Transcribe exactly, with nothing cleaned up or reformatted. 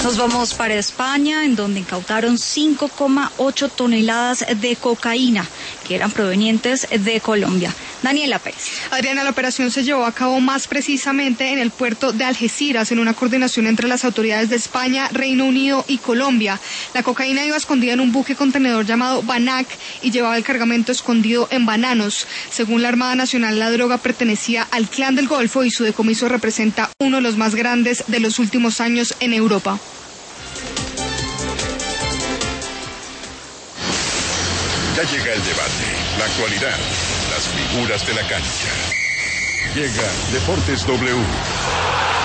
Nos vamos para España, en donde incautaron cinco coma ocho toneladas de cocaína, que eran provenientes de Colombia. Daniela Pérez. Adriana, la operación se llevó a cabo más precisamente en el puerto de Algeciras, en una coordinación entre las autoridades de España, Reino Unido y Colombia. La cocaína iba escondida en un buque contenedor llamado Banac y llevaba el cargamento escondido en bananos. Según la Armada Nacional, la droga pertenecía al Clan del Golfo y su decomiso representa uno de los más grandes de los últimos años en Europa. Ya llega el debate, la actualidad, las figuras de la cancha. Llega Deportes W.